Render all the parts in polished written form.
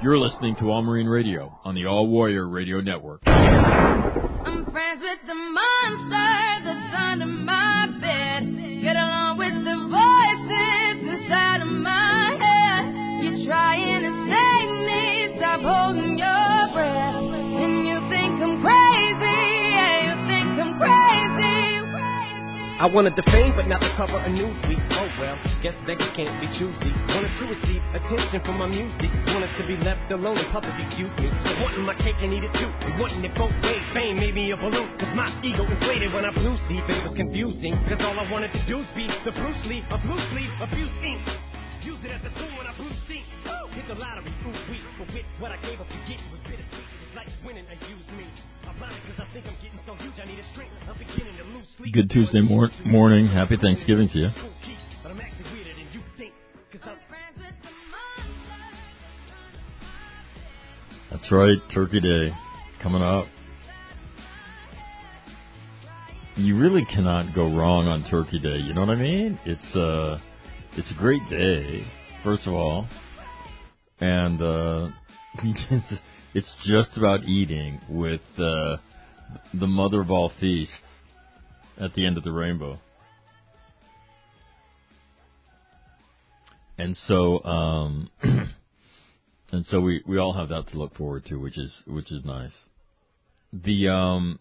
You're listening to All Marine Radio on the All Warrior Radio Network. I'm friends with the monster that's under my bed. Get along with the voices inside of my head. You're trying to save me, stop holding your breath. And you think I'm crazy, yeah, you think I'm crazy. I wanted the fame, but not the cover of Newsweek. Oh well, guess beggars can't be choosy. Wanted to receive attention from my music. Wanted to be left alone in public, excuse me. Wanting my cake and eat it too. Wanting it both ways. Fame made me a balloon. Cause my ego inflated when I blew sleep. It was confusing. Cause all I wanted to do was be the Bruce Lee of loose leaf, abuse ink. Use it as a tool when I blew steam. Hit the lottery, ooh wee. But with what I gave up to get was bittersweet. It was like winning and use me. Cause I think I'm getting so huge, I need a string. I'm beginning to lose sleep. Good Tuesday morning. Happy Thanksgiving to you. That's right, Turkey Day coming up. You really cannot go wrong on Turkey Day. You know what I mean? It's a great day, first of all, and it's just about eating with the mother of all feasts at the end of the rainbow. And so we all have that to look forward to, which is nice. The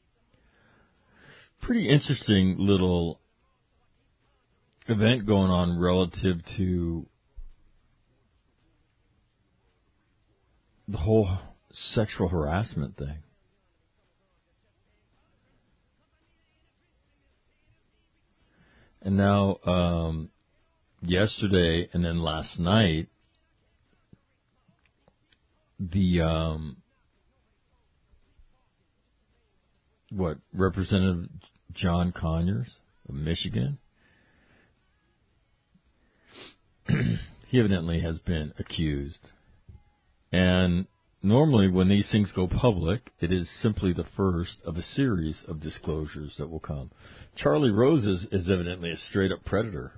pretty interesting little event going on relative to the whole sexual harassment thing. And now, yesterday and then last night, Representative John Conyers of Michigan, he evidently has been accused. And normally when these things go public, it is simply the first of a series of disclosures that will come. Charlie Rose is evidently a straight-up predator.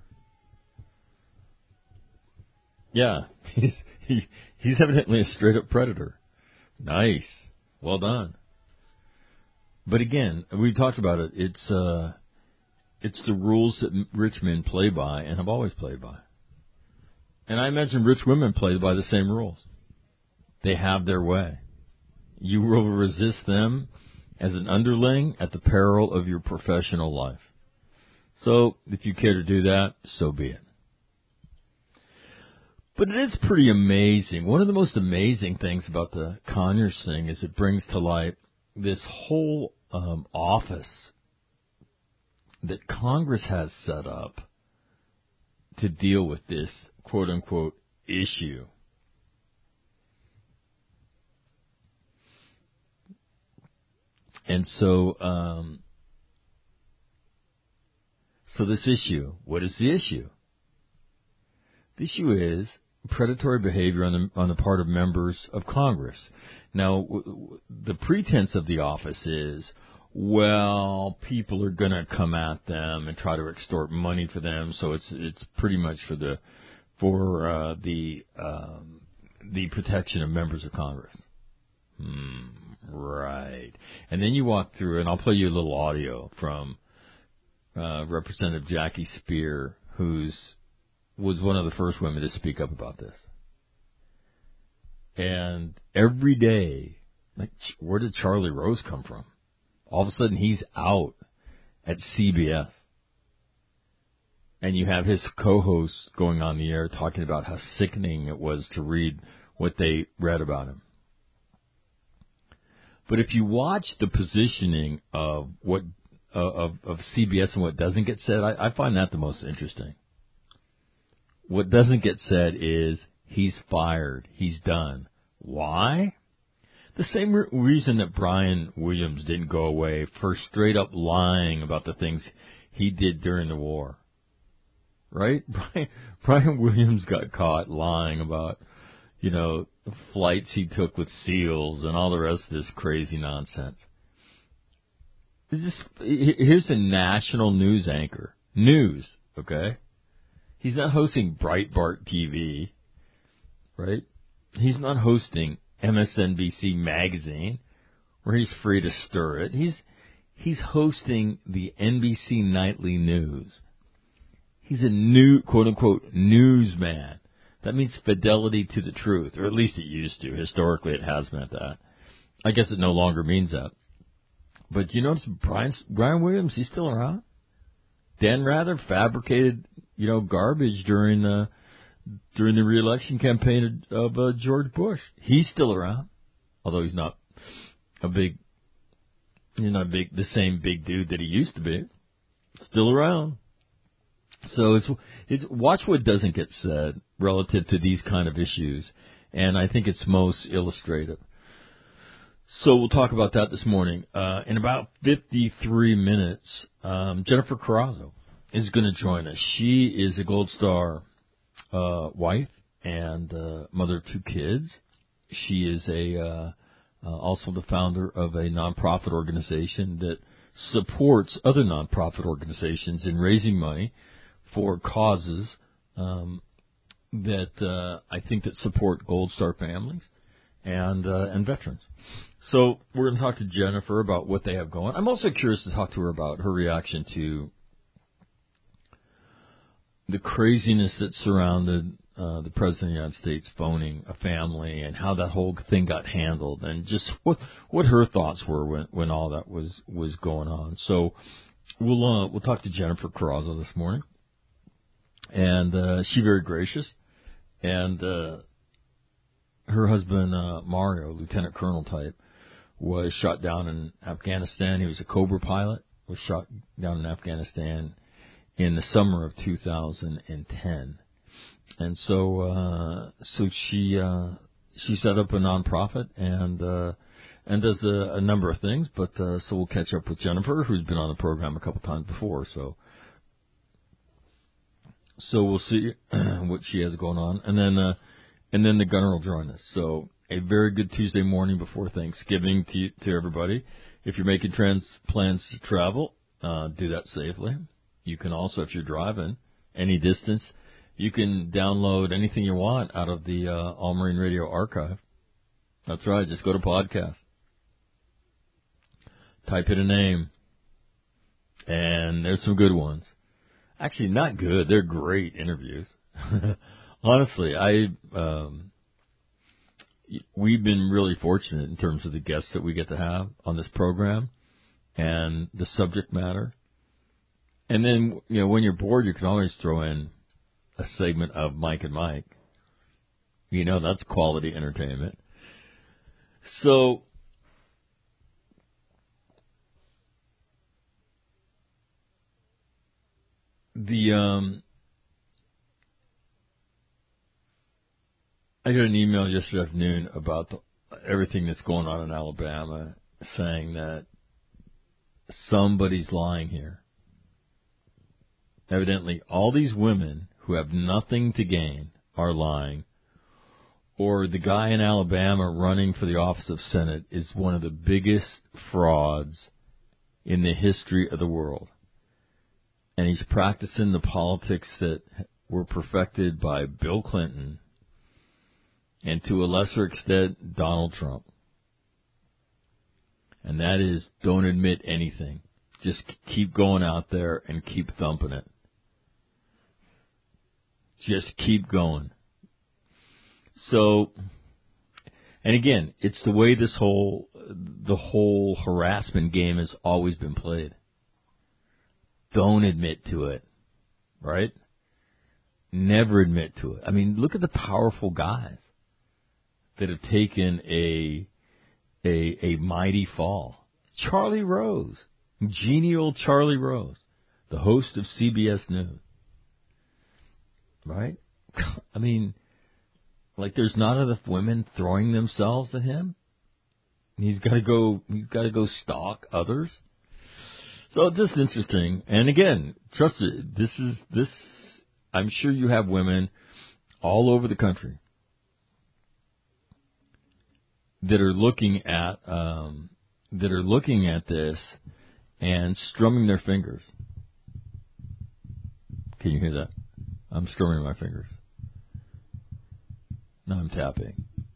Yeah, he's evidently a straight-up predator. Nice. Well done. But again, we talked about it. It's the rules that rich men play by and have always played by. And I imagine rich women play by the same rules. They have their way. You will resist them as an underling at the peril of your professional life. So, if you care to do that, so be it. But it is pretty amazing. One of the most amazing things about the Conyers thing is it brings to light this whole office that Congress has set up to deal with this quote-unquote issue. And so this issue, what is the issue? The issue is predatory behavior on the part of members of Congress. Now, the pretense of the office is, well, people are going to come at them and try to extort money for them, so it's pretty much for the protection of members of Congress. Right. And then you walk through, and I'll play you a little audio from Representative Jackie Speer, was one of the first women to speak up about this. And every day, like, where did Charlie Rose come from? All of a sudden, he's out at CBS. And you have his co-host going on the air talking about how sickening it was to read what they read about him. But if you watch the positioning of what of CBS and what doesn't get said, I find that the most interesting. What doesn't get said is he's fired, he's done. Why? The same reason that Brian Williams didn't go away for straight up lying about the things he did during the war. Right? Brian Williams got caught lying about, the flights he took with SEALs and all the rest of this crazy nonsense. Here's a national news anchor. News, okay? He's not hosting Breitbart TV, right? He's not hosting MSNBC Magazine, where he's free to stir it. He's hosting the NBC Nightly News. He's a new, quote-unquote, newsman. That means fidelity to the truth, or at least it used to. Historically, it has meant that. I guess it no longer means that. But you notice Brian Williams, he's still around. Dan Rather fabricated, garbage during the re-election campaign of George Bush. He's still around, although he's not the same big dude that he used to be. Still around. So it's watch what doesn't get said relative to these kind of issues, and I think it's most illustrative. So we'll talk about that this morning. In about 53 minutes, Jennifer Carrazzo is going to join us. She is a Gold Star wife and mother of 2 kids. She is also the founder of a nonprofit organization that supports other nonprofit organizations in raising money for causes that I think that support Gold Star families and veterans. So we're going to talk to Jennifer about what they have going. I'm also curious to talk to her about her reaction to the craziness that surrounded the President of the United States phoning a family and how that whole thing got handled, and just what her thoughts were when all that was going on. So we'll talk to Jennifer Carrazzo this morning, and she's very gracious, and her husband Mario, Lieutenant Colonel type, was shot down in Afghanistan. He was a Cobra pilot, was shot down in Afghanistan in the summer of 2010. And so she set up a nonprofit and does a number of things. But so we'll catch up with Jennifer, who's been on the program a couple times before. So we'll see what she has going on, and then the Gunner will join us. So a very good Tuesday morning before Thanksgiving to everybody. If you're making plans to travel, do that safely. You can also, if you're driving any distance, you can download anything you want out of the All Marine Radio archive. That's right. Just go to podcast. Type in a name. And there's some good ones. Actually, not good. They're great interviews. Honestly, we've been really fortunate in terms of the guests that we get to have on this program and the subject matter. And then, when you're bored, you can always throw in a segment of Mike and Mike. That's quality entertainment. So I got an email yesterday afternoon about everything that's going on in Alabama, saying that somebody's lying here. Evidently, all these women who have nothing to gain are lying, or the guy in Alabama running for the office of Senate is one of the biggest frauds in the history of the world. And he's practicing the politics that were perfected by Bill Clinton and, to a lesser extent, Donald Trump. And that is, don't admit anything. Just keep going out there and keep thumping it. Just keep going. So, and again, it's the way the whole harassment game has always been played. Don't admit to it, right? Never admit to it. I mean, look at the powerful guys that have taken a mighty fall. Charlie Rose, genial Charlie Rose, the host of CBS News. Right? I mean, like, there's not enough women throwing themselves at him. He's got to go stalk others. So just interesting. And again, trust it. This. I'm sure you have women all over the country that are looking at this and strumming their fingers. Can you hear that? I'm strumming my fingers. Now I'm tapping.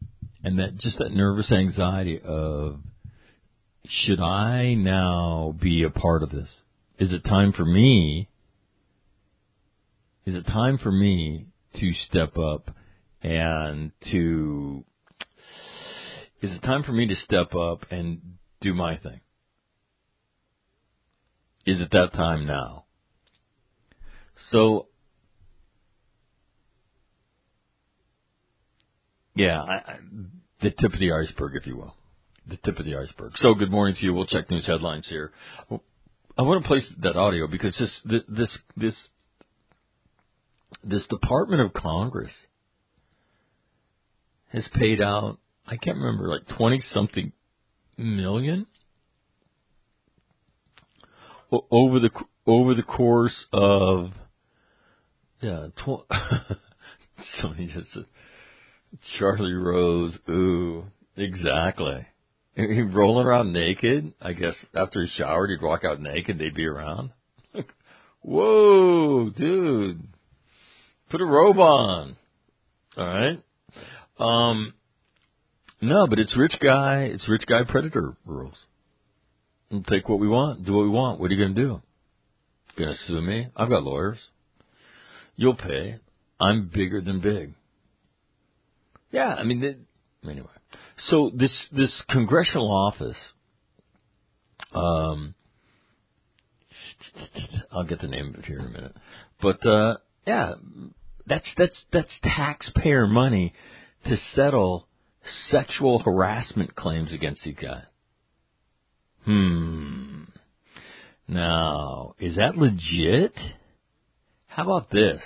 And that just that nervous anxiety of, should I now be a part of this? Is it time for me? Is it time for me to step up and to? Is it time for me to step up and do my thing? Is it that time now? So, yeah, the tip of the iceberg, if you will. The tip of the iceberg. So, good morning to you. We'll check news headlines here. I want to place that audio because this Department of Congress has paid out, I can't remember, like 20-something million over the course of, somebody just said, Charlie Rose, ooh, exactly. He rolling around naked. I guess after he showered, he'd walk out naked. They'd be around. Whoa, dude. Put a robe on. All right. No, but it's rich guy predator rules. We'll take what we want, do what we want. What are you going to do? Going to sue me? I've got lawyers. You'll pay. I'm bigger than big. Yeah, I mean, anyway. So this congressional office, I'll get the name of it here in a minute. But yeah, that's taxpayer money to settle sexual harassment claims against these guys. Now, is that legit? How about this?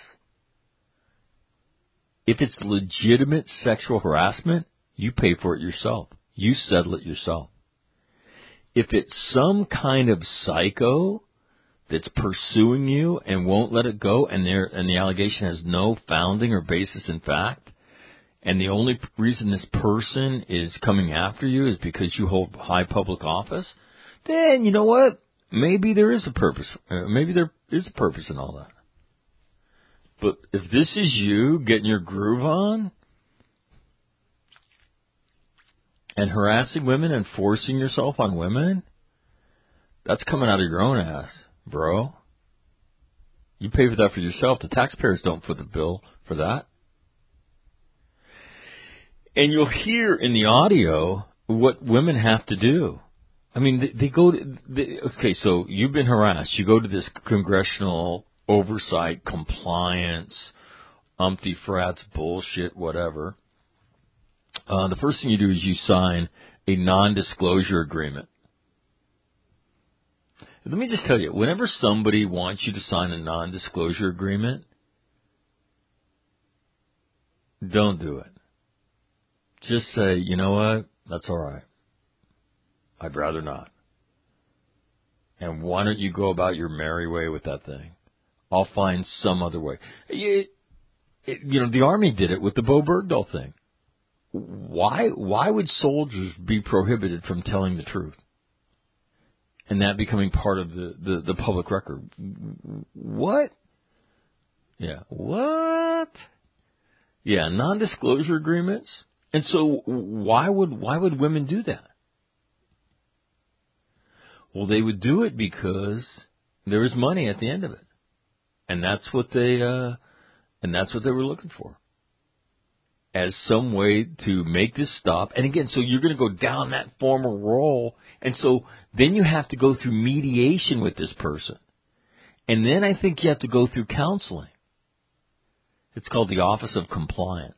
If it's legitimate sexual harassment, you pay for it yourself. You settle it yourself. If it's some kind of psycho that's pursuing you and won't let it go, and the allegation has no founding or basis in fact, and the only reason this person is coming after you is because you hold high public office, then you know what? Maybe there is a purpose. Maybe there is a purpose in all that. But if this is you getting your groove on and harassing women and forcing yourself on women, that's coming out of your own ass, bro. You pay for that for yourself. The taxpayers don't foot the bill for that. And you'll hear in the audio what women have to do. I mean, they go to, okay, so you've been harassed. You go to this congressional oversight, compliance, umpty frats, bullshit, whatever. The first thing you do is you sign a non-disclosure agreement. Let me just tell you, whenever somebody wants you to sign a non-disclosure agreement, don't do it. Just say, you know what, that's all right. I'd rather not. And why don't you go about your merry way with that thing? I'll find some other way. You know, the Army did it with the Bo Bergdahl thing. Why would soldiers be prohibited from telling the truth? And that becoming part of the public record. What? Yeah. What? Yeah, non-disclosure agreements. And so why would women do that? Well, they would do it because there was money at the end of it. And that's what they were looking for. As some way to make this stop. And again, so you're going to go down that formal role. And so then you have to go through mediation with this person. And then I think you have to go through counseling. It's called the Office of Compliance.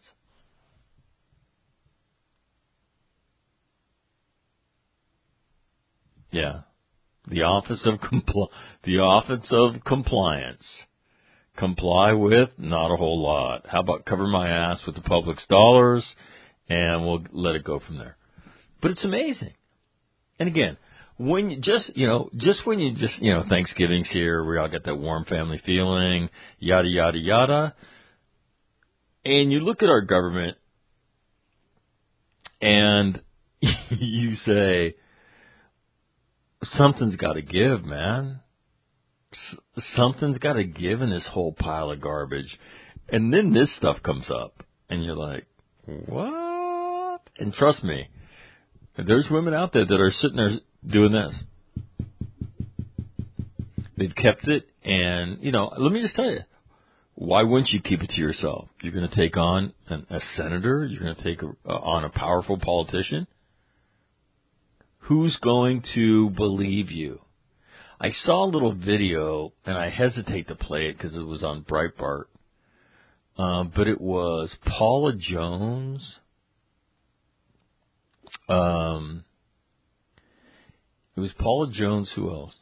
Yeah. The Office of Compliance. Comply with, not a whole lot. How about cover my ass with the public's dollars, and we'll let it go from there. But it's amazing. And again, when you Thanksgiving's here, we all get that warm family feeling, yada, yada, yada. And you look at our government, and you say, something's got to give, man. Something's got to give in this whole pile of garbage. And then this stuff comes up, and you're like, what? And trust me, there's women out there that are sitting there doing this. They've kept it, and, let me just tell you, why wouldn't you keep it to yourself? You're going to take on a senator? You're going to take on a powerful politician? Who's going to believe you? I saw a little video, and I hesitate to play it because it was on Breitbart, but it was Paula Jones. It was Paula Jones. Who else?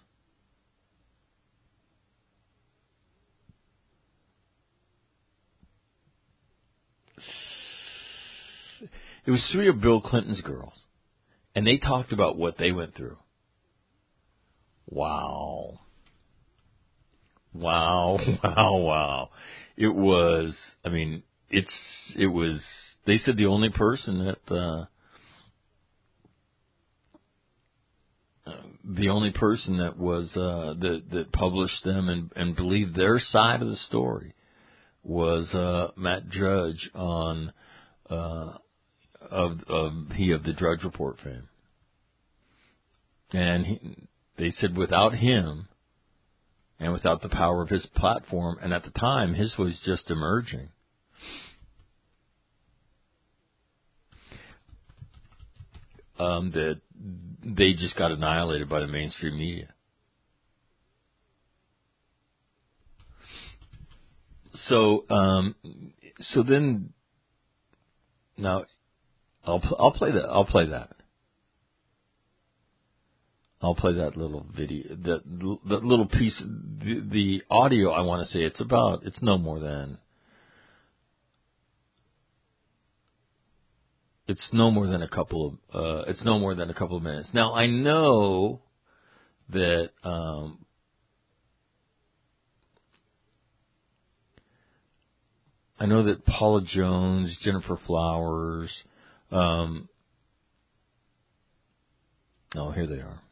It was 3 of Bill Clinton's girls, and they talked about what they went through. Wow. It was, they said the only person that was, that published them and believed their side of the story was, Matt Drudge on, of the Drudge Report fame. And they said without him and without the power of his platform, and at the time his was just emerging, that they just got annihilated by the mainstream media. So then, now I'll play that. I'll play that little video, that little piece, the audio. I want to say it's no more than a couple of minutes. Now I know that Paula Jones, Jennifer Flowers. Here they are.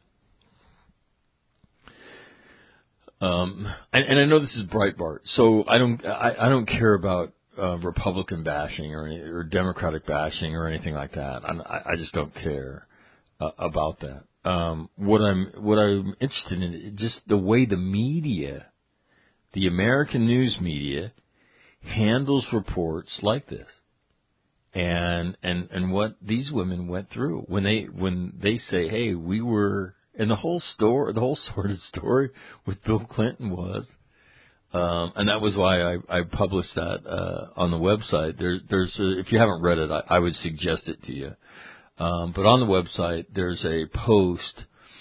And I know this is Breitbart, so I don't care about Republican bashing or Democratic bashing or anything like that. I just don't care about that. What I'm interested in is just the way the media, the American news media, handles reports like this, and what these women went through when they say, hey, we were. And the whole sort of story with Bill Clinton was, and that was why I published that on the website. If you haven't read it, I would suggest it to you. But on the website, there's a post.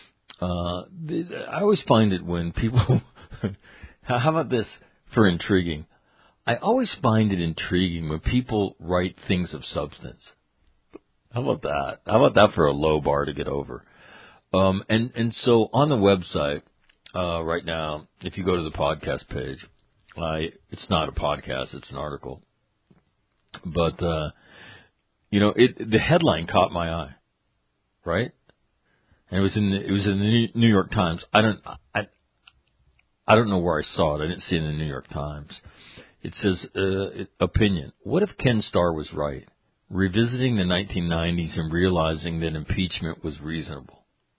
I always find it when people. How about this for intriguing? I always find it intriguing when people write things of substance. How about that? How about that for a low bar to get over? And so on the website, right now, if you go to the podcast page, it's not a podcast, it's an article. But, the headline caught my eye, right? And it was in the New York Times. I don't know where I saw it. I didn't see it in the New York Times. It says, opinion. What if Ken Starr was right? Revisiting the 1990s and realizing that impeachment was reasonable.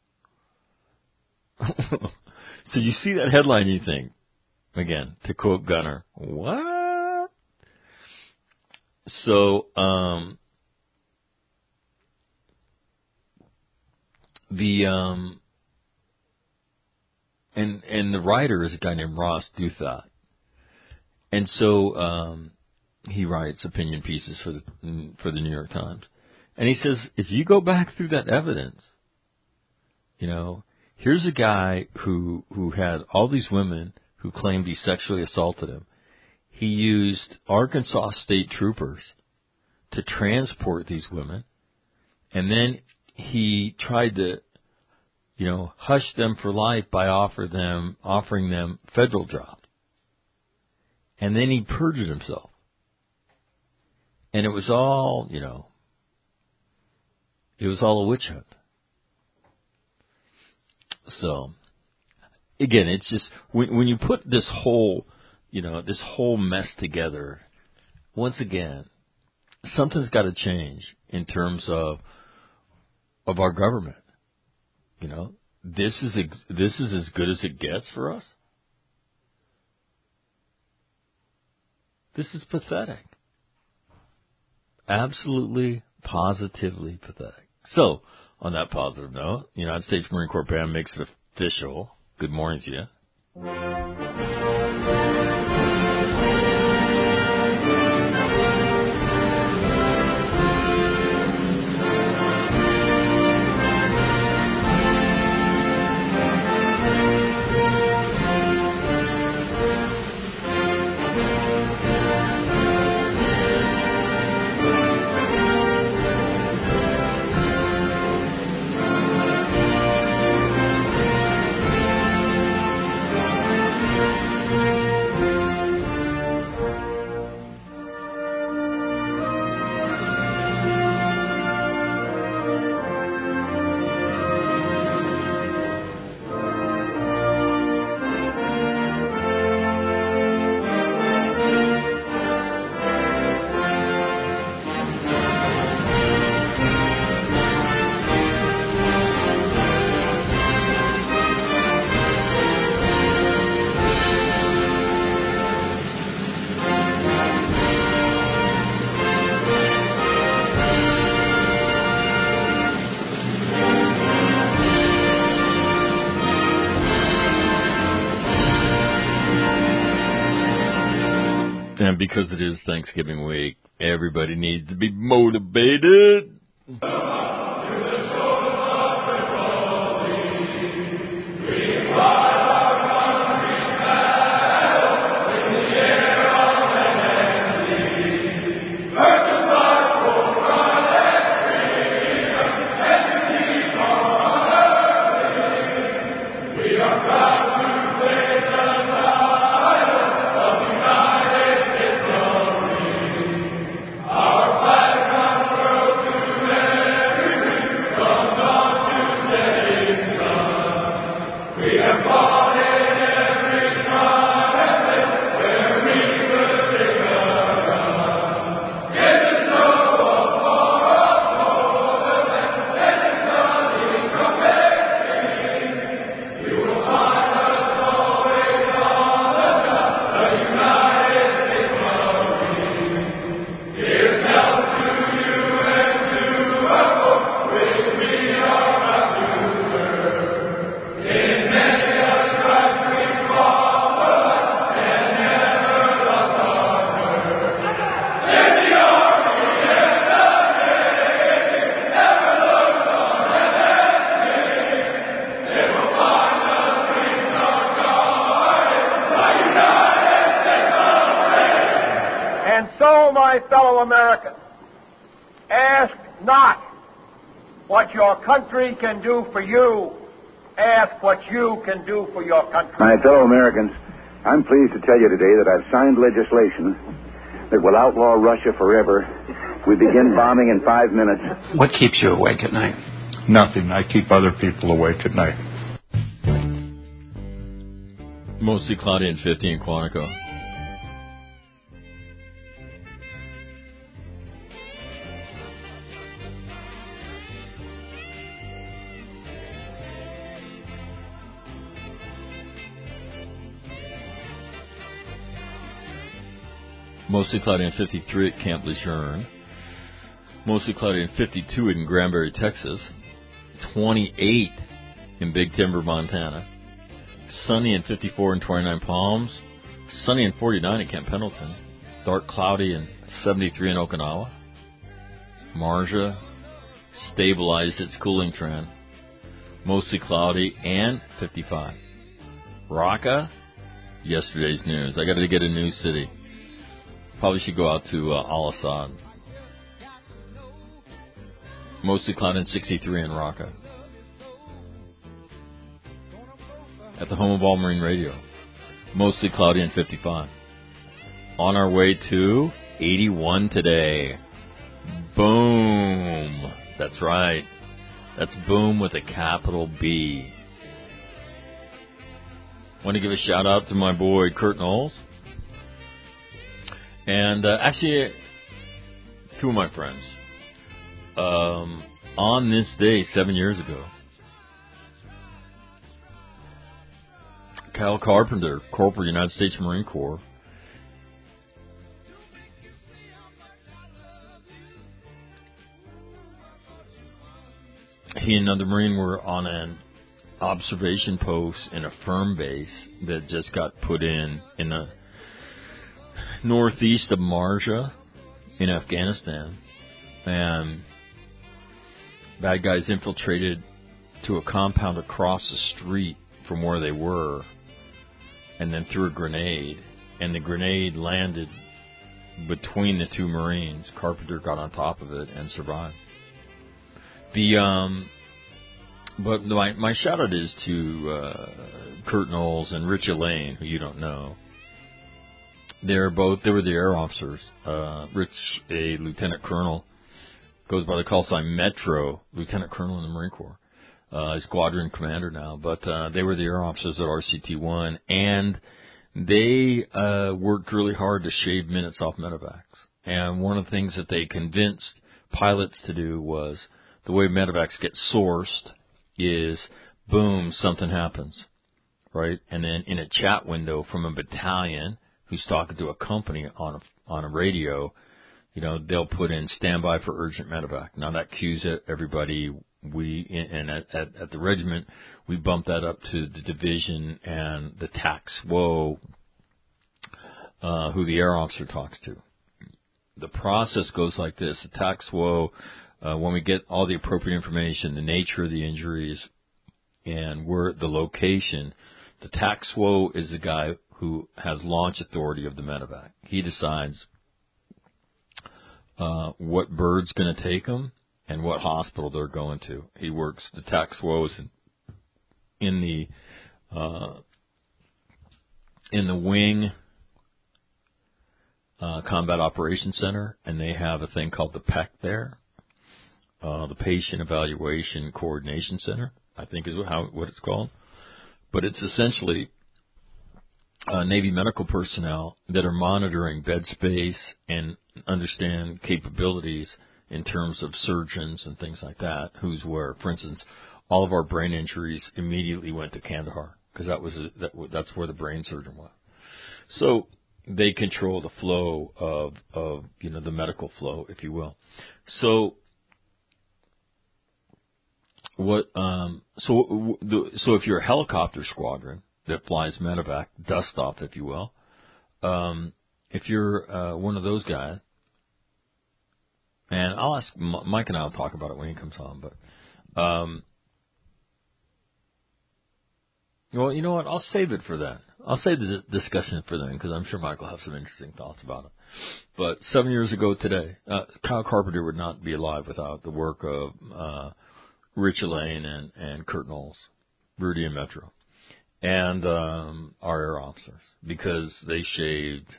So you see that headline, you think, again, to quote Gunner, what? So, and the writer is a guy named Ross Douthat. And so, he writes opinion pieces for the New York Times. And he says, if you go back through that evidence, here's a guy who had all these women who claimed he sexually assaulted him. He used Arkansas state troopers to transport these women, and then he tried to, hush them for life by offering them federal jobs. And then he perjured himself. And it was all, it was all a witch hunt. So, again, it's just, when you put this whole mess together, once again, something's got to change in terms of our government. You know, this is as good as it gets for us. This is pathetic. Absolutely, positively pathetic. So, on that positive note, the United States Marine Corps Band makes it official. Good morning to you. And because it is Thanksgiving week, everybody needs to be motivated. My fellow Americans, ask not what your country can do for you, ask what you can do for your country. My fellow Americans, I'm pleased to tell you today that I've signed legislation that will outlaw Russia forever. We begin bombing in 5 minutes. What keeps you awake at night? Nothing. I keep other people awake at night. Mostly cloudy and 50 in Quantico. Mostly cloudy and 53 at Camp Lejeune. Mostly cloudy and 52 in Granbury, Texas. 28 in Big Timber, Montana. Sunny and 54 in 29 Palms. Sunny and 49 at Camp Pendleton. Dark cloudy and 73 in Okinawa. Marja stabilized its cooling trend. Mostly cloudy and 55. Raqqa, yesterday's news. I got to get a new city. Probably should go out to Al Asad. Mostly cloudy and 63 in Raqqa. At the home of All Marine Radio. Mostly cloudy and 55. On our way to 81 today. Boom. That's right. That's boom with a capital B. Want to give a shout out to my boy Kurt Knowles. And actually, two of my friends. On this day, 7 years ago, Kyle Carpenter, Corporal, United States Marine Corps, he and another Marine were on an observation post in a firm base that just got put in the northeast of Marja in Afghanistan. And bad guys infiltrated to a compound across the street from where they were and then threw a grenade. And the grenade landed between the two Marines. Carpenter got on top of it and survived. But my shout out is to Kurt Knowles and Rich Elaine, who you don't know. They were the air officers. Rich, a lieutenant colonel, goes by the call sign Metro, lieutenant colonel in the Marine Corps. He's squadron commander now, but they were the air officers at RCT-1, and they worked really hard to shave minutes off medevacs. And one of the things that they convinced pilots to do was the way medevacs get sourced is, boom, something happens, right? And then in a chat window from a battalion who's talking to a company on a radio, you know, they'll put in standby for urgent medevac. Now that cues everybody. At the regiment, we bump that up to the division and the TACSWO, who the air officer talks to. The process goes like this. The TACSWO, when we get all the appropriate information, the nature of the injuries, and where the location, the TACSWO is the guy who has launch authority of the medevac. He decides what bird's going to take them and what hospital they're going to. He works the TACSWOs in the wing Combat Operations Center, and they have a thing called the PEC there, the Patient Evaluation Coordination Center, I think is what it's called. But it's essentially Navy medical personnel that are monitoring bed space and understand capabilities in terms of surgeons and things like that, who's where. For instance, all of our brain injuries immediately went to Kandahar because that's where the brain surgeon was. So they control the flow of the medical flow, if you will. So so if you're a helicopter squadron that flies medevac, dust off, if you will, if you're one of those guys, and I'll ask Mike, and I'll talk about it when he comes on. But well, you know what? I'll save it for then. I'll save the discussion for then because I'm sure Mike will have some interesting thoughts about it. But 7 years ago today, Kyle Carpenter would not be alive without the work of Rich Elaine and Kurt Knowles, Rudy and Metro, and our air officers, because they shaved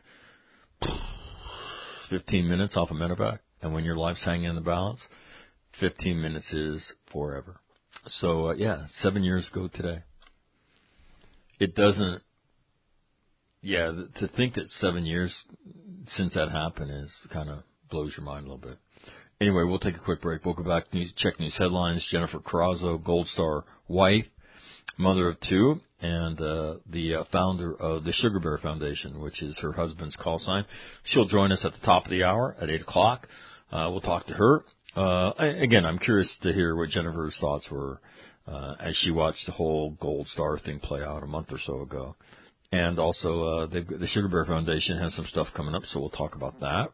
15 minutes off a medevac. And when your life's hanging in the balance, 15 minutes is forever. So, 7 years ago today. It doesn't, to think that 7 years since that happened is kind of blows your mind a little bit. Anyway, we'll take a quick break. We'll go back, check news headlines. Jennifer Carrazzo, Gold Star wife, mother of two, and the founder of the Sugar Bear Foundation, which is her husband's call sign. She'll join us at the top of the hour at 8 o'clock. We'll talk to her. Again, I'm curious to hear what Jennifer's thoughts were as she watched the whole Gold Star thing play out a month or so ago. And also, the Sugar Bear Foundation has some stuff coming up, so we'll talk about that.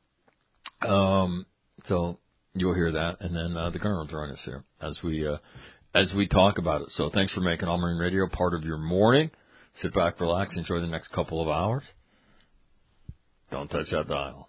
So you'll hear that, and then the Colonel will join us here as we talk about it. So thanks for making All Marine Radio part of your morning. Sit back, relax, enjoy the next couple of hours. Don't touch that dial.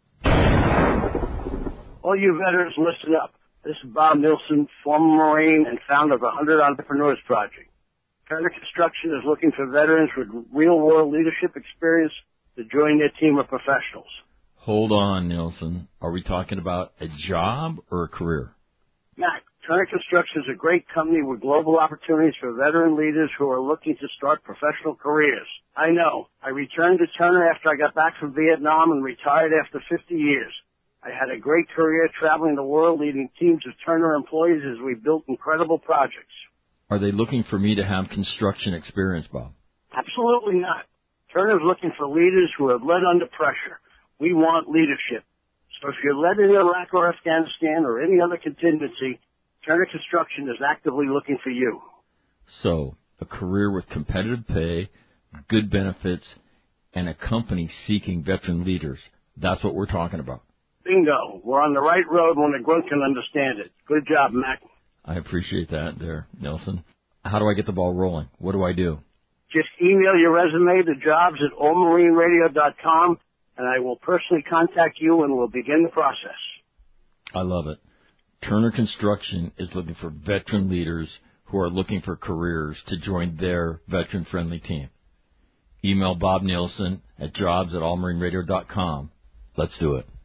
All you veterans, listen up. This is Bob Nilsson, former Marine and founder of the 100 Entrepreneurs Project. Turner Construction is looking for veterans with real-world leadership experience to join their team of professionals. Hold on, Nilsson. Are we talking about a job or a career? Matt, Turner Construction is a great company with global opportunities for veteran leaders who are looking to start professional careers. I know. I returned to Turner after I got back from Vietnam and retired after 50 years. I had a great career traveling the world, leading teams of Turner employees as we built incredible projects. Are they looking for me to have construction experience, Bob? Absolutely not. Turner's looking for leaders who have led under pressure. We want leadership. So if you're led in Iraq or Afghanistan or any other contingency, Turner Construction is actively looking for you. So, a career with competitive pay, good benefits, and a company seeking veteran leaders. That's what we're talking about. Bingo. We're on the right road when a grunt can understand it. Good job, Mac. I appreciate that there, Nelson. How do I get the ball rolling? What do I do? Just email your resume to jobs@allmarineradio.com, and I will personally contact you and we'll begin the process. I love it. Turner Construction is looking for veteran leaders who are looking for careers to join their veteran-friendly team. Email Bob Nielsen at jobs@allmarineradio.com. Let's do it.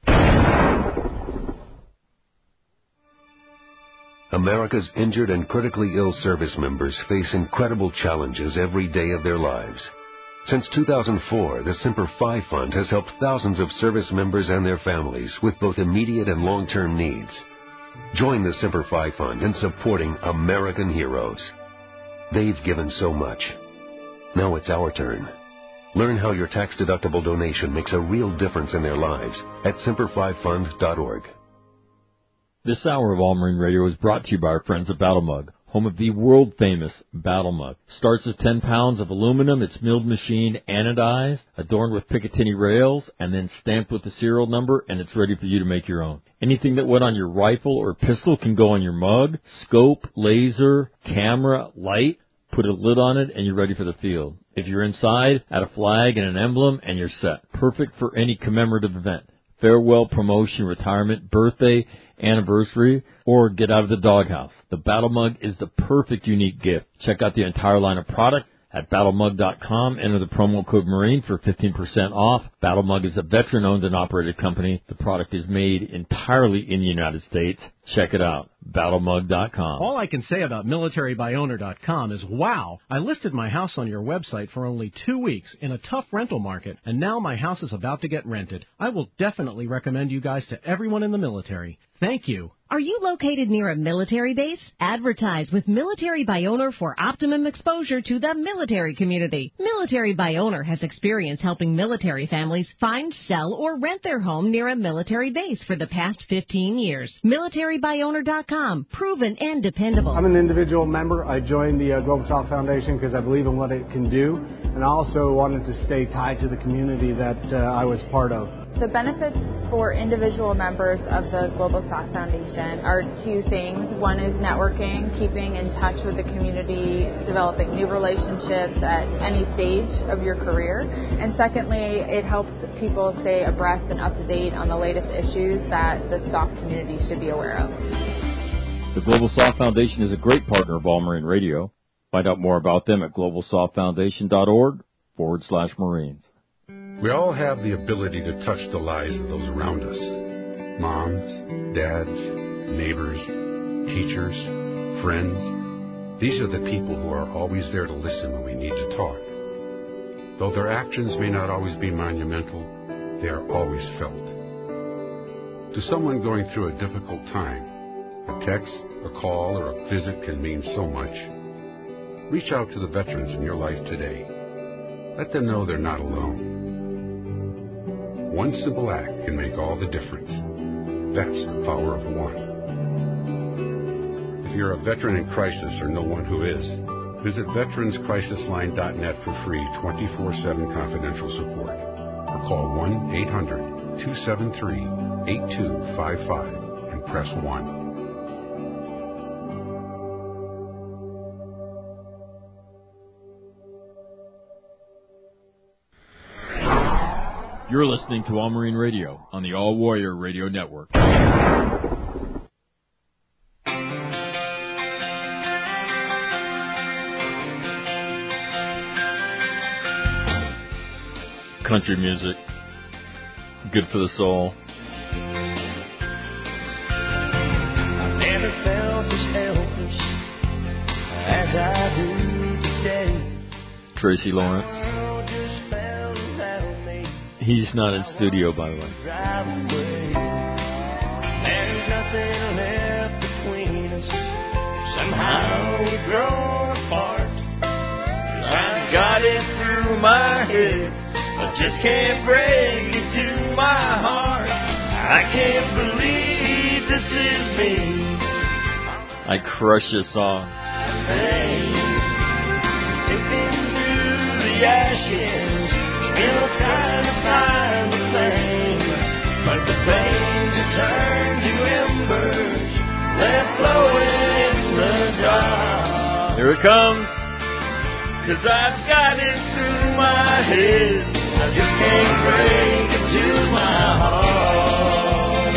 America's injured and critically ill service members face incredible challenges every day of their lives. Since 2004, the Semper Fi Fund has helped thousands of service members and their families with both immediate and long-term needs. Join the Semper Fi Fund in supporting American heroes. They've given so much. Now it's our turn. Learn how your tax-deductible donation makes a real difference in their lives at semperfifund.org. This hour of All Marine Radio is brought to you by our friends at Battle Mug, home of the world-famous Battle Mug. Starts as 10 pounds of aluminum. It's milled machine, anodized, adorned with Picatinny rails, and then stamped with the serial number, and it's ready for you to make your own. Anything that went on your rifle or pistol can go on your mug. Scope, laser, camera, light. Put a lid on it, and you're ready for the field. If you're inside, add a flag and an emblem, and you're set. Perfect for any commemorative event. Farewell, promotion, retirement, birthday, anniversary, or get out of the doghouse. The Battle Mug is the perfect unique gift. Check out the entire line of product at battlemug.com. Enter the promo code Marine for 15% off. Battle Mug is a veteran-owned and operated company. The product is made entirely in the United States. Check it out. battlemug.com. All I can say about militarybyowner.com is, wow, I listed my house on your website for only 2 weeks in a tough rental market, and now my house is about to get rented. I will definitely recommend you guys to everyone in the military. Thank you. Are you located near a military base? Advertise with Military by Owner for optimum exposure to the military community. Military by Owner has experience helping military families find, sell, or rent their home near a military base for the past 15 years. MilitaryByOwner.com. Proven and dependable. I'm an individual member. I joined the Global South Foundation because I believe in what it can do, and I also wanted to stay tied to the community that I was part of. The benefits for individual members of the Global South Foundation are two things. One is networking, keeping in touch with the community, developing new relationships at any stage of your career. And secondly, it helps people stay abreast and up to date on the latest issues that the SOF community should be aware of. The Global South Foundation is a great partner of All Marine Radio. Find out more about them at globalsoftfoundation.org/Marines. We all have the ability to touch the lives of those around us. Moms, dads, neighbors, teachers, friends. These are the people who are always there to listen when we need to talk. Though their actions may not always be monumental, they are always felt. To someone going through a difficult time, a text, a call, or a visit can mean so much. Reach out to the veterans in your life today. Let them know they're not alone. One simple act can make all the difference. That's the power of one. If you're a veteran in crisis or know one who is, visit veteranscrisisline.net for free 24/7 confidential support. Or call 1-800-273-8255 and press 1. You're listening to All Marine Radio on the All Warrior Radio Network. Country music, good for the soul. I never felt as helpless as I do today. Tracy Lawrence. He's not in studio, by the way. nothing left between us. Somehow we've grown apart. I've got it through my head, I just can't break it to my heart. I can't believe this is me. I crush this song. Sifting through the ashes, still trying to find the flame. But the flames have turned to embers, left blowing in the dark. Here it comes. 'Cause I've got it through my head, I just can't break it to my heart.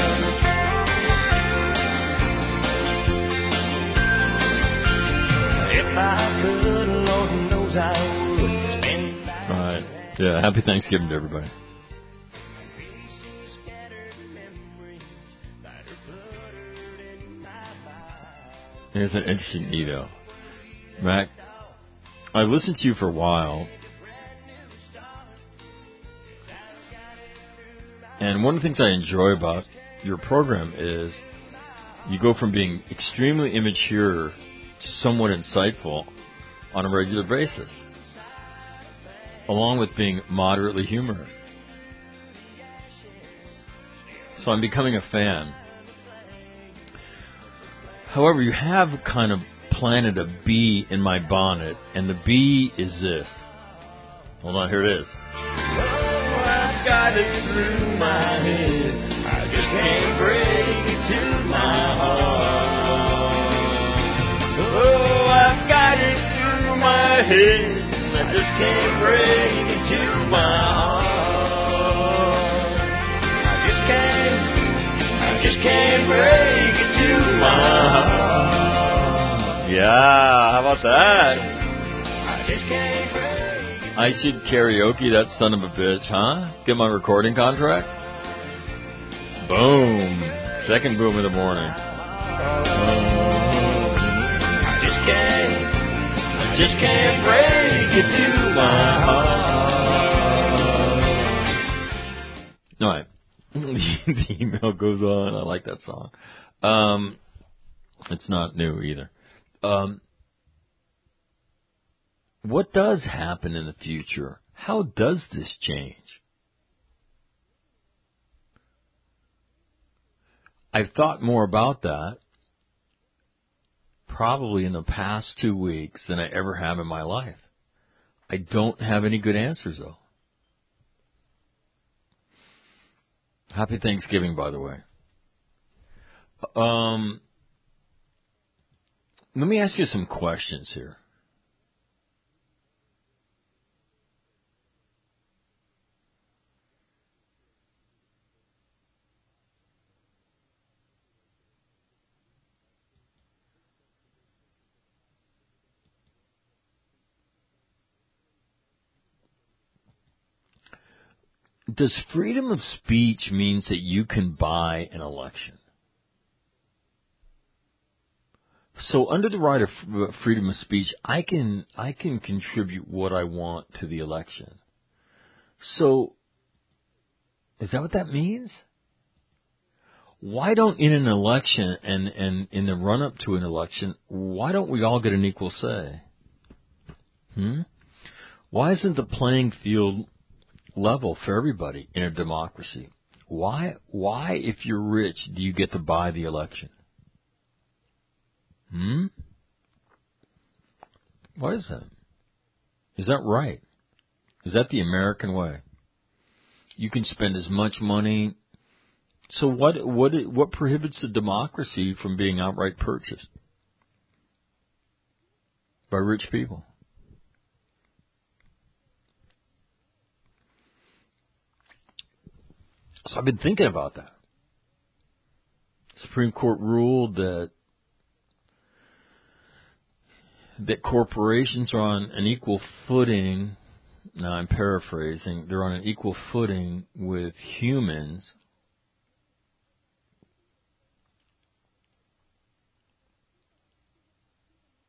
If I could, Lord knows I would spend. All right. Yeah, happy Thanksgiving to everybody. Here's an interesting email. Mac, I listened to you for a while, and one of the things I enjoy about your program is you go from being extremely immature to somewhat insightful on a regular basis, along with being moderately humorous. So I'm becoming a fan. However, you have kind of planted a bee in my bonnet, and the bee is this. Hold on, here it is. Oh, I've got it through my head, I just can't break it to my heart. Oh, I've got it through my head, I just can't break it to my heart. I just can't break it to my heart. Yeah, how about that? I just can't break it. I should karaoke that son of a bitch, huh? Get my recording contract? Boom. Second boom of the morning. I just can't break it to my heart. All right. The email goes on. I like that song. It's not new either. What does happen in the future? How does this change? I've thought more about that probably in the past 2 weeks than I ever have in my life. I don't have any good answers, though. Happy Thanksgiving, by the way. Let me ask you some questions here. Does freedom of speech mean that you can buy an election? So under the right of freedom of speech, I can contribute what I want to the election. So is that what that means? Why don't in an election and in the run up to an election, why don't we all get an equal say? Why isn't the playing field level for everybody in a democracy? Why if you're rich do you get to buy the election? What is that? Is that right? Is that the American way? You can spend as much money. So what prohibits the democracy from being outright purchased by rich people? So I've been thinking about that. Supreme Court ruled that corporations are on an equal footing. Now I'm paraphrasing. They're on an equal footing with humans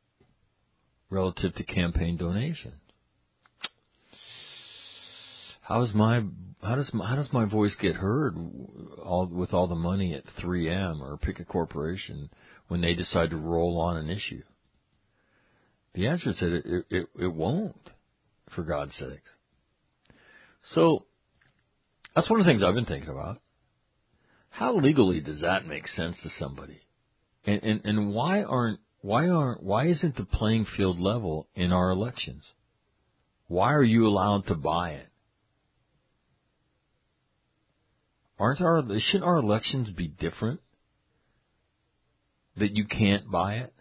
relative to campaign donations. how does my voice get heard with all the money at 3M or pick a corporation when they decide to roll on an issue? The answer is that it won't, for God's sakes. So that's one of the things I've been thinking about. How legally does that make sense to somebody? And why isn't the playing field level in our elections? Why are you allowed to buy it? Shouldn't our elections be different? That you can't buy it?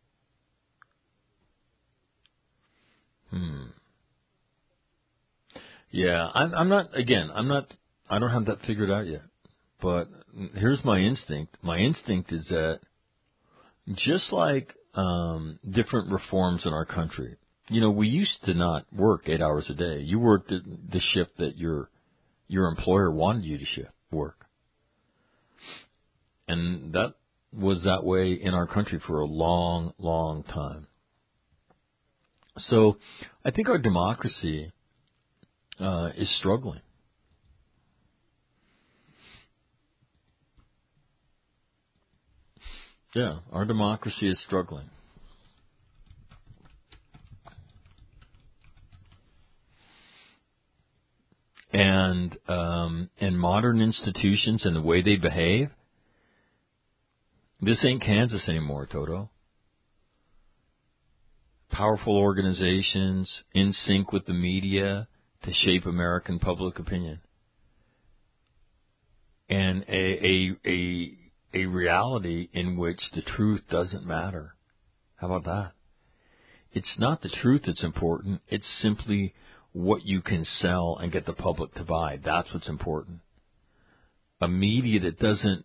Yeah, I don't have that figured out yet. But here's my instinct. My instinct is that just like different reforms in our country, we used to not work 8 hours a day. You worked the shift that your employer wanted you to work. And that was that way in our country for a long, long time. So I think our democracy is struggling. Yeah, our democracy is struggling. And modern institutions and the way they behave, this ain't Kansas anymore, Toto. Powerful organizations in sync with the media to shape American public opinion. And a reality in which the truth doesn't matter. How about that? It's not the truth that's important. It's simply what you can sell and get the public to buy. That's what's important. A media that doesn't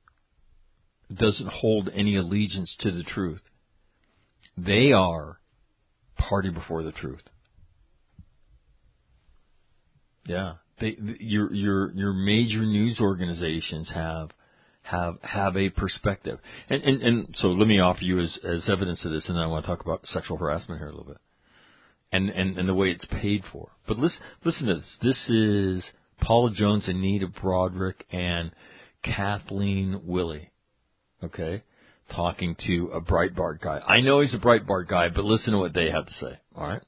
hold any allegiance to the truth. They are party before the truth. Yeah. Your major news organizations have a perspective. And so let me offer you as evidence of this, and then I want to talk about sexual harassment here a little bit. And the way it's paid for. But listen to this. This is Paula Jones, Anita Broderick, and Kathleen Willey. Okay? Talking to a Breitbart guy. I know he's a Breitbart guy, but listen to what they have to say. All right?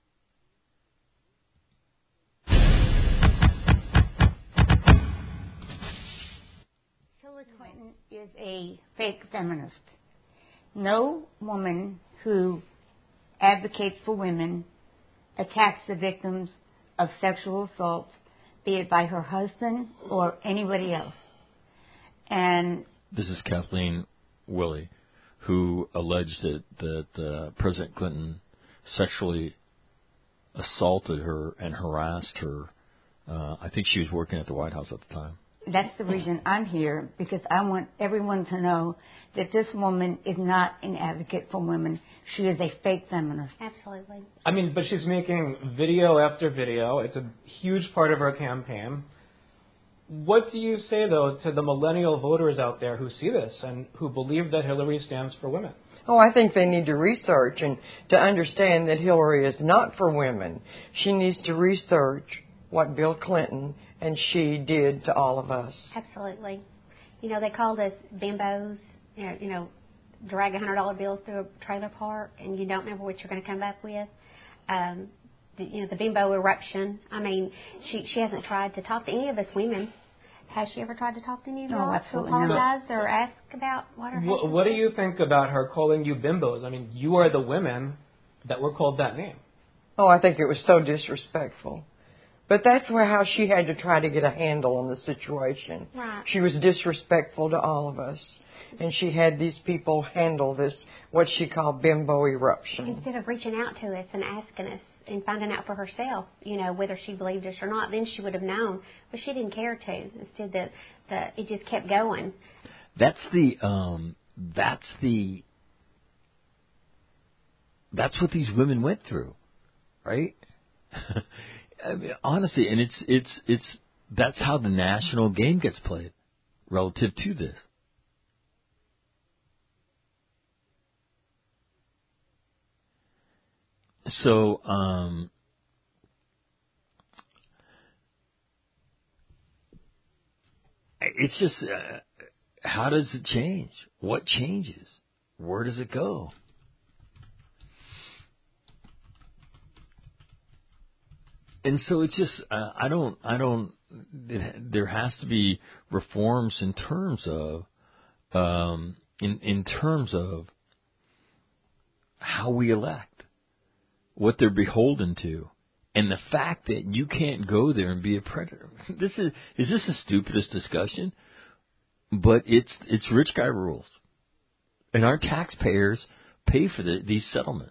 Hillary Clinton is a fake feminist. No woman who advocates for women attacks the victims of sexual assault, be it by her husband or anybody else. And this is Kathleen Willey, who alleged that President Clinton sexually assaulted her and harassed her. I think she was working at the White House at the time. That's the reason I'm here, because I want everyone to know that this woman is not an advocate for women. She is a fake feminist. Absolutely. I mean, but she's making video after video. It's a huge part of her campaign. What do you say, though, to the millennial voters out there who see this and who believe that Hillary stands for women? Oh, I think they need to research and to understand that Hillary is not for women. She needs to research what Bill Clinton and she did to all of us. Absolutely. They called us bimbos, drag $100 bills through a trailer park and you don't know what you're going to come up with. The bimbo eruption. I mean, she hasn't tried to talk to any of us women. Has she ever tried to talk to any of you all to apologize or ask about what her husband What do you think about her calling you bimbos? I mean, you are the women that were called that name. Oh, I think it was so disrespectful. But that's how she had to try to get a handle on the situation. Right. She was disrespectful to all of us. And she had these people handle this, what she called bimbo eruption. Instead of reaching out to us and asking us and finding out for herself, whether she believed us or not, then she would have known. But she didn't care to. Instead, it just kept going. That's what these women went through, right? I mean, honestly, and that's how the national game gets played relative to this. So, it's just, how does it change? What changes? Where does it go? And so it's just, there has to be reforms in terms of, in terms of how we elect, what they're beholden to, and the fact that you can't go there and be a predator. Is this the stupidest discussion? But it's rich guy rules, and our taxpayers pay for these settlements.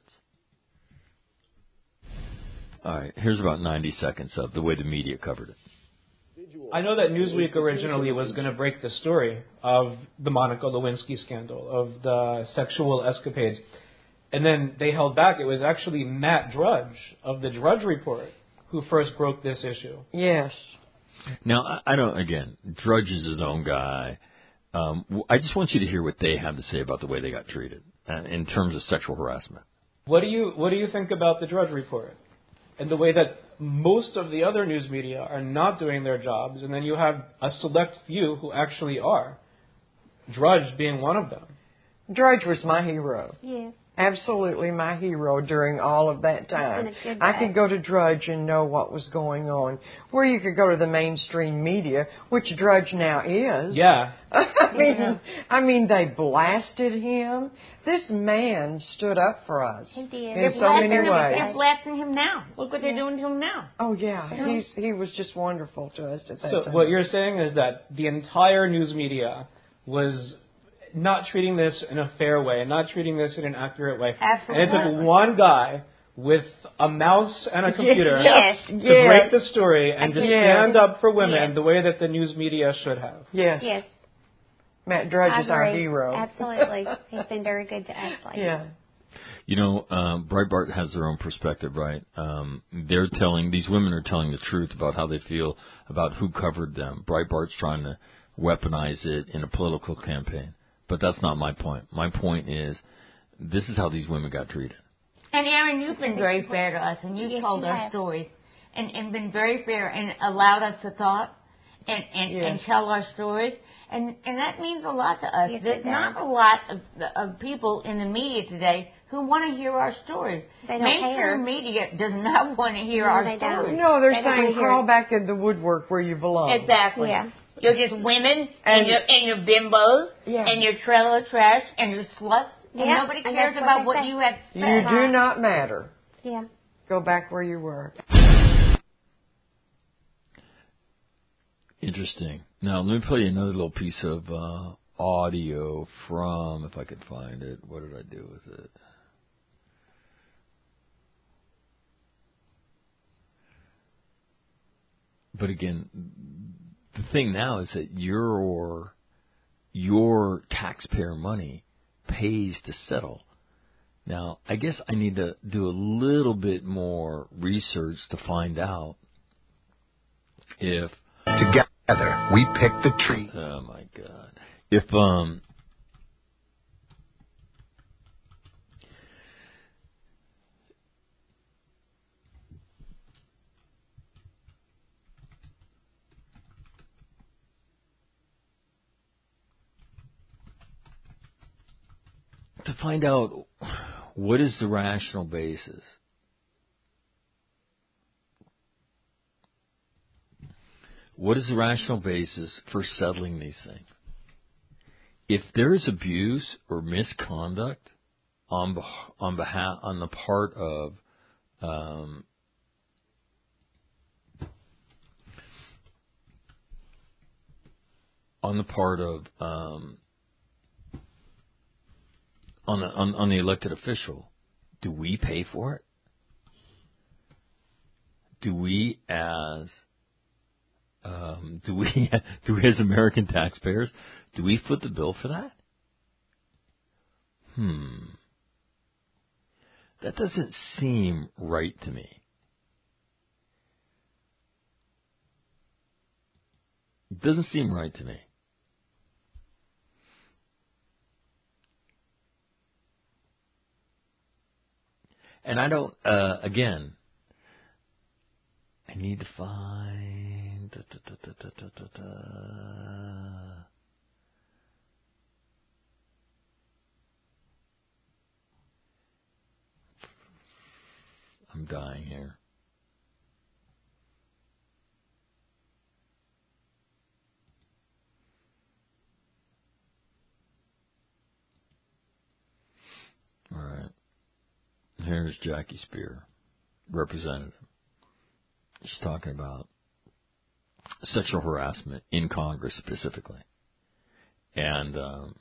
All right, here's about 90 seconds of the way the media covered it. I know that Newsweek originally was going to break the story of the Monica Lewinsky scandal, of the sexual escapades. And then they held back. It was actually Matt Drudge of the Drudge Report who first broke this issue. Yes. Now, I don't, again, Drudge is his own guy. I just want you to hear what they have to say about the way they got treated in terms of sexual harassment. What do you think about the Drudge Report and the way that most of the other news media are not doing their jobs, and then you have a select few who actually are, Drudge being one of them? Drudge was my hero. Yes. Absolutely my hero during all of that time. I could go to Drudge and know what was going on. Where you could go to the mainstream media, which Drudge now is. Yeah. I mean, they blasted him. This man stood up for us. He did. In so many ways. They're blasting him now. Look what they're doing to him now. Oh, yeah. He was just wonderful to us at that time. So what you're saying is that the entire news media was not treating this in a fair way, not treating this in an accurate way. Absolutely. And it took one guy with a mouse and a computer to break the story and to stand up for women the way that the news media should have. Yes. Matt Drudge is our hero. Absolutely. He's been very good to us lately. Yeah. You know, Breitbart has their own perspective, right? These women are telling the truth about how they feel about who covered them. Breitbart's trying to weaponize it in a political campaign. But that's not my point. My point is, this is how these women got treated. And Aaron, you've been very fair to us, and you've told our stories, and been very fair, and allowed us to talk, and tell our stories, and that means a lot to us. There's not a lot of people in the media today who want to hear our stories. They don't Mainstream media does not want to hear our stories. No, they're saying crawl back in the woodwork where you belong. Exactly. Yeah. You're just women and your bimbos and your trailer trash and your sluts. And nobody cares about what you have said. You do not matter. Yeah. Go back where you were. Interesting. Now, let me play you another little piece of audio from, if I could find it. What did I do with it? But again, the thing now is that your taxpayer money pays to settle. Now, I guess I need to do a little bit more research to find out if together we pick the tree. Oh my God! If to find out what is the rational basis. What is the rational basis for settling these things? If there is abuse or misconduct on the part of on the elected official, do we pay for it? Do we as American taxpayers, do we foot the bill for that? That doesn't seem right to me. It doesn't seem right to me. And I don't, again, I need to find, guy here. All right. Here's Jackie Spear, representative. She's talking about sexual harassment in Congress specifically. And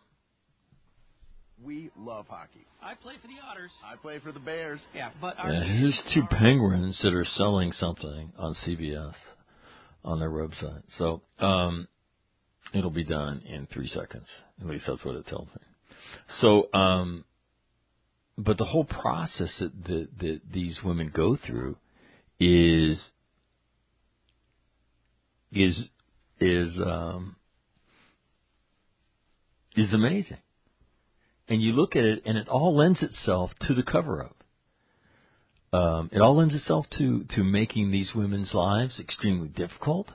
we love hockey. I play for the Otters. I play for the Bears. Yeah, but here's two Penguins that are selling something on CBS on their website. So it'll be done in 3 seconds. At least that's what it tells me. So, but the whole process that these women go through is amazing. And you look at it, and it all lends itself to the cover-up. It all lends itself to making these women's lives extremely difficult.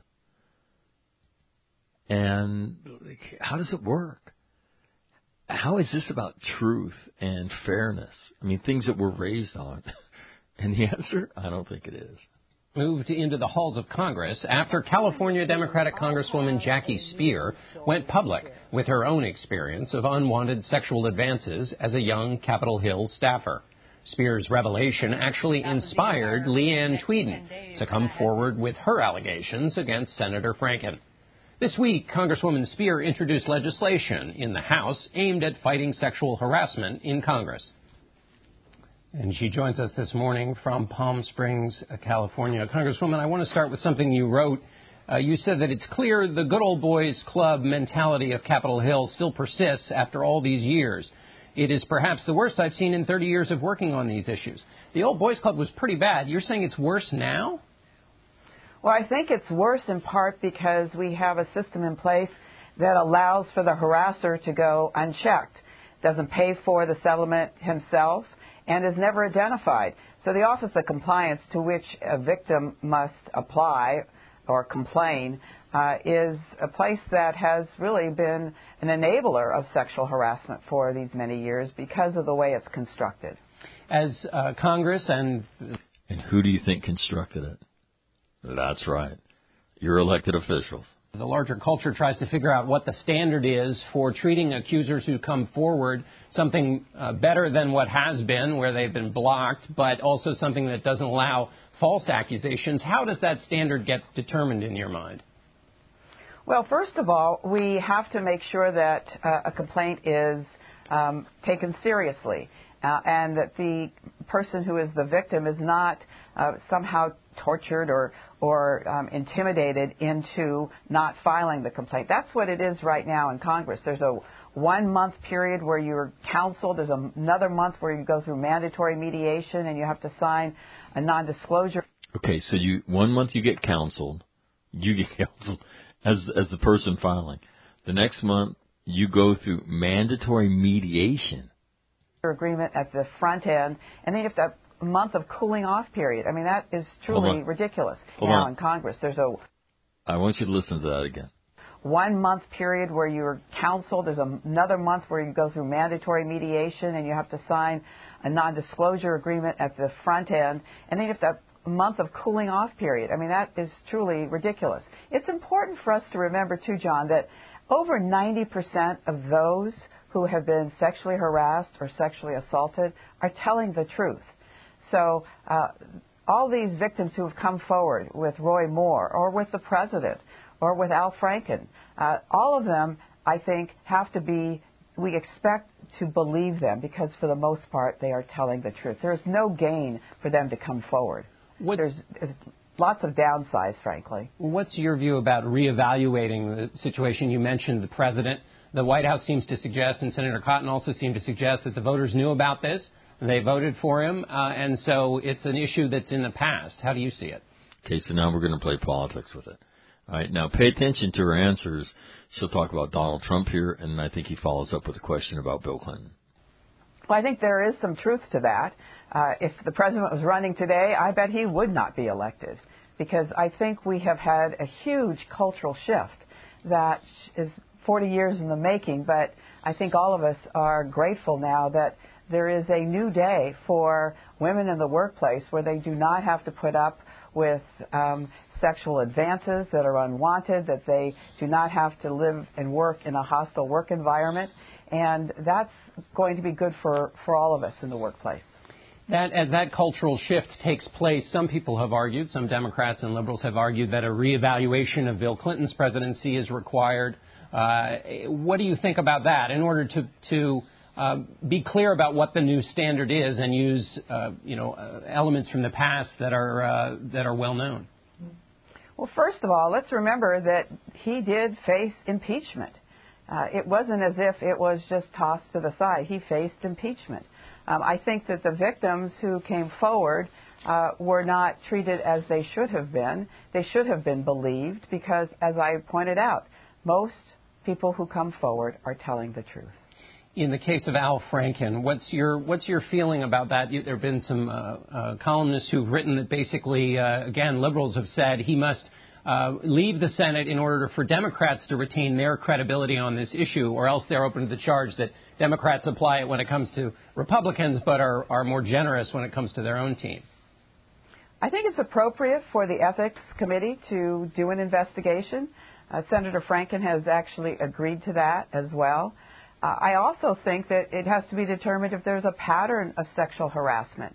And how does it work? How is this about truth and fairness? I mean, things that we're raised on. And the answer, I don't think it is. Moved into the halls of Congress after California Democratic Congresswoman Jackie Spear went public with her own experience of unwanted sexual advances as a young Capitol Hill staffer. Spear's revelation actually inspired Leanne Tweeden to come forward with her allegations against Senator Franken. This week, Congresswoman Spear introduced legislation in the House aimed at fighting sexual harassment in Congress. And she joins us this morning from Palm Springs, California. Congresswoman, I want to start with something you wrote. You said that it's clear the good old boys club mentality of Capitol Hill still persists after all these years. It is perhaps the worst I've seen in 30 years of working on these issues. The old boys club was pretty bad. You're saying it's worse now? Well, I think it's worse in part because we have a system in place that allows for the harasser to go unchecked, doesn't pay for the settlement himself, and is never identified. So the Office of Compliance, to which a victim must apply or complain, is a place that has really been an enabler of sexual harassment for these many years because of the way it's constructed. As Congress and who do you think constructed it? That's right. Your elected officials. The larger culture tries to figure out what the standard is for treating accusers who come forward, something better than what has been, where they've been blocked, but also something that doesn't allow false accusations. How does that standard get determined in your mind? Well, first of all, we have to make sure that a complaint is taken seriously and that the person who is the victim is not somehow tortured or intimidated into not filing the complaint. That's what it is right now in Congress. There's a 1-month period where you're counseled. There's another month where you go through mandatory mediation and you have to sign a non-disclosure. Okay, so 1 month you get counseled. You get counseled as the person filing. The next month you go through mandatory mediation. Agreement at the front end, and then you have to have a month of cooling off period. I mean, that is truly ridiculous. Now in Congress, there's I want you to listen to that again. 1 month period where you're counseled. There's another month where you go through mandatory mediation and you have to sign a non-disclosure agreement at the front end, and then you have to have a month of cooling off period. I mean, that is truly ridiculous. It's important for us to remember, too, John, that over 90% of those who have been sexually harassed or sexually assaulted are telling the truth. So all these victims who have come forward with Roy Moore or with the president or with Al Franken, all of them, I think, have to be, we expect to believe them because for the most part they are telling the truth. There's no gain for them to come forward. There's lots of downsides, frankly. What's your view about reevaluating the situation? You mentioned the president. The White House seems to suggest, and Senator Cotton also seemed to suggest, that the voters knew about this. They voted for him, and so it's an issue that's in the past. How do you see it? Okay, so now we're going to play politics with it. All right, now pay attention to her answers. She'll talk about Donald Trump here, and I think he follows up with a question about Bill Clinton. Well, I think there is some truth to that. If the president was running today, I bet he would not be elected, because I think we have had a huge cultural shift that is 40 years in the making, but I think all of us are grateful now that there is a new day for women in the workplace where they do not have to put up with sexual advances that are unwanted, that they do not have to live and work in a hostile work environment. And that's going to be good for all of us in the workplace. As that cultural shift takes place, some people have argued, some Democrats and liberals have argued that a reevaluation of Bill Clinton's presidency is required. What do you think about that? In order to be clear about what the new standard is and use elements from the past that are well known. Well, first of all, let's remember that he did face impeachment. It wasn't as if it was just tossed to the side. He faced impeachment. I think that the victims who came forward were not treated as they should have been. They should have been believed because, as I pointed out, most people who come forward are telling the truth. In the case of Al Franken, what's your feeling about that? There have been some columnists who've written that basically, again, liberals have said he must leave the Senate in order for Democrats to retain their credibility on this issue, or else they're open to the charge that Democrats apply it when it comes to Republicans, but are more generous when it comes to their own team. I think it's appropriate for the Ethics Committee to do an investigation. Senator Franken has actually agreed to that as well. I also think that it has to be determined if there's a pattern of sexual harassment.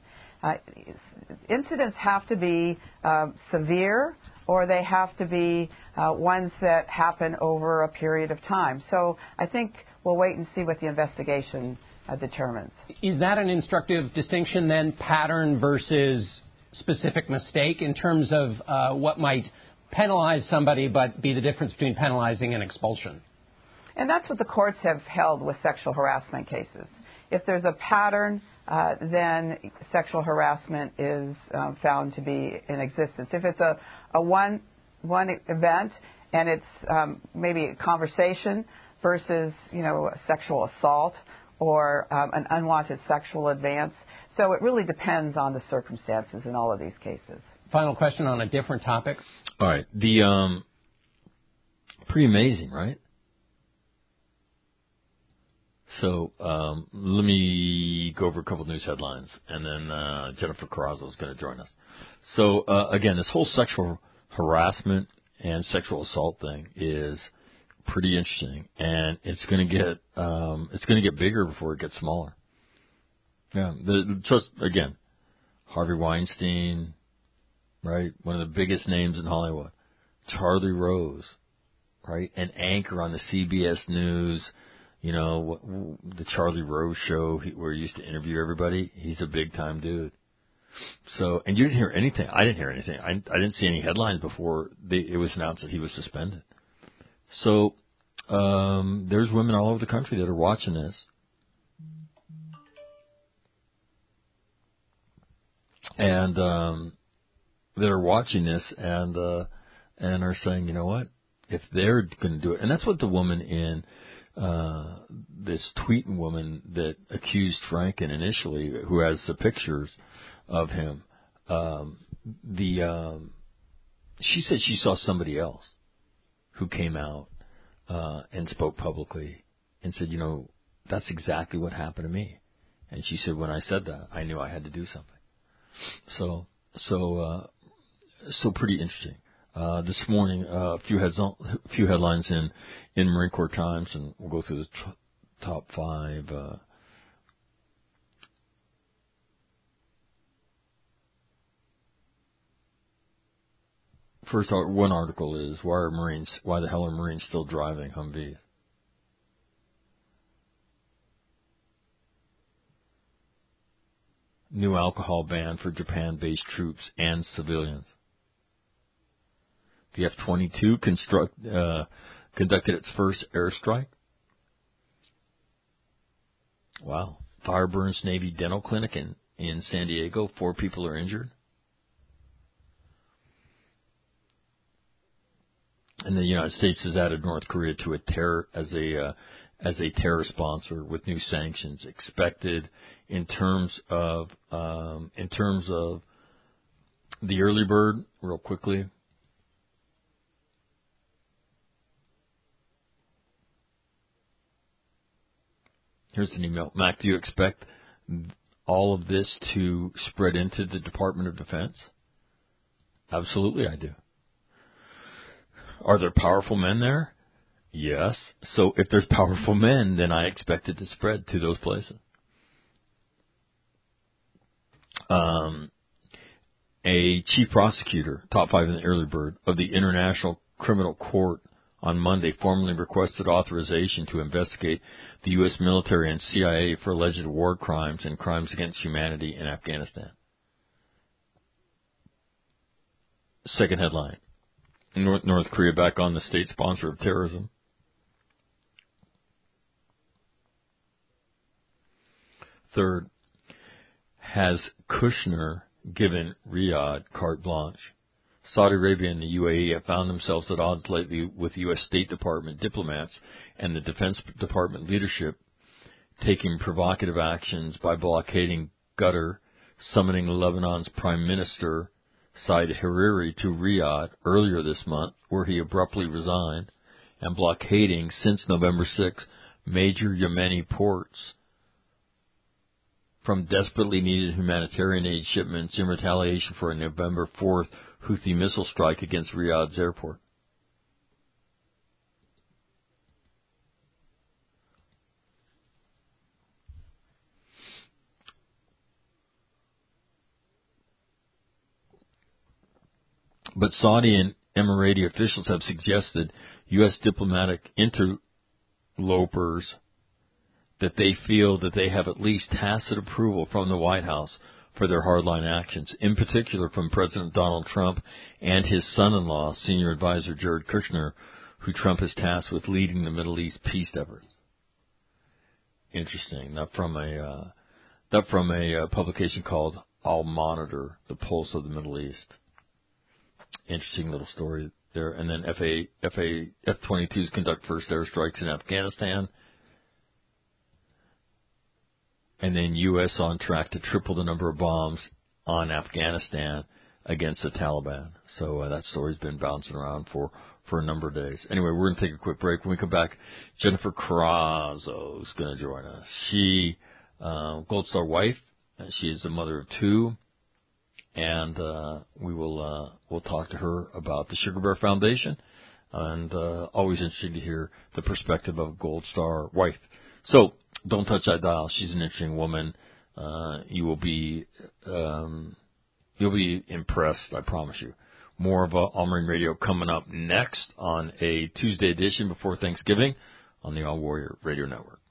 Incidents have to be severe, or they have to be ones that happen over a period of time. So I think we'll wait and see what the investigation determines. Is that an instructive distinction then, pattern versus specific mistake, in terms of what might penalize somebody but be the difference between penalizing and expulsion? And that's what the courts have held with sexual harassment cases. If there's a pattern, then sexual harassment is found to be in existence. If it's a one event and it's maybe a conversation versus, a sexual assault or an unwanted sexual advance. So it really depends on the circumstances in all of these cases. Final question on a different topic. All right. Pretty amazing, right? So let me go over a couple of news headlines, and then Jennifer Carrazzo is going to join us. So again, this whole sexual harassment and sexual assault thing is pretty interesting, and it's going to get bigger before it gets smaller. Yeah, just again, Harvey Weinstein, right? One of the biggest names in Hollywood. Charlie Rose, right? An anchor on the CBS News. The Charlie Rose show where he used to interview everybody. He's a big-time dude. So, and you didn't hear anything. I didn't hear anything. I didn't see any headlines before it was announced that he was suspended. So, there's women all over the country that are watching this. And that are watching this and are saying, you know what? If they're going to do it, and that's what the woman in this tweeting woman that accused Franken initially, who has the pictures of him, she said she saw somebody else who came out and spoke publicly and said, that's exactly what happened to me. And she said, when I said that, I knew I had to do something. So pretty interesting. This morning, a few headlines in Marine Corps Times, and we'll go through the top five. First, one article is why the hell are Marines still driving Humvees? New alcohol ban for Japan-based troops and civilians. The F-22 conducted its first airstrike. Wow. Fire burns Navy dental clinic in San Diego. 4 people are injured. And the United States has added North Korea to a terror as a terror sponsor with new sanctions expected in terms of the early bird. Real quickly. Here's an email. Mac, do you expect all of this to spread into the Department of Defense? Absolutely, I do. Are there powerful men there? Yes. So if there's powerful men, then I expect it to spread to those places. A chief prosecutor, top 5 in the early bird, of the International Criminal Court on Monday formally requested authorization to investigate the U.S. military and CIA for alleged war crimes and crimes against humanity in Afghanistan. Second headline. North Korea back on the state sponsor of terrorism. Third, has Kushner given Riyadh carte blanche? Saudi Arabia and the UAE have found themselves at odds lately with U.S. State Department diplomats and the Defense Department leadership taking provocative actions by blockading Qatar, summoning Lebanon's Prime Minister Said Hariri to Riyadh earlier this month, where he abruptly resigned, and blockading since November 6 major Yemeni ports from desperately needed humanitarian aid shipments in retaliation for a November 4th Houthi missile strike against Riyadh's airport. But Saudi and Emirati officials have suggested U.S. diplomatic interlopers that they feel that they have at least tacit approval from the White House for their hardline actions, in particular from President Donald Trump and his son-in-law, senior advisor Jared Kushner, who Trump has tasked with leading the Middle East peace efforts. Interesting. That from a publication called I'll Monitor, the Pulse of the Middle East. Interesting little story there. And then F-22s conduct first airstrikes in Afghanistan. And then U.S. on track to triple the number of bombs on Afghanistan against the Taliban. So that story's been bouncing around for a number of days. Anyway, we're going to take a quick break. When we come back, Jennifer Carrazzo is going to join us. She, Gold Star wife, she is a mother of 2. And we'll talk to her about the Sugar Bear Foundation, and always interesting to hear the perspective of a Gold Star wife. So don't touch that dial. She's an interesting woman. You'll be impressed, I promise you. More of All Marine Radio coming up next on a Tuesday edition before Thanksgiving on the All Warrior Radio Network.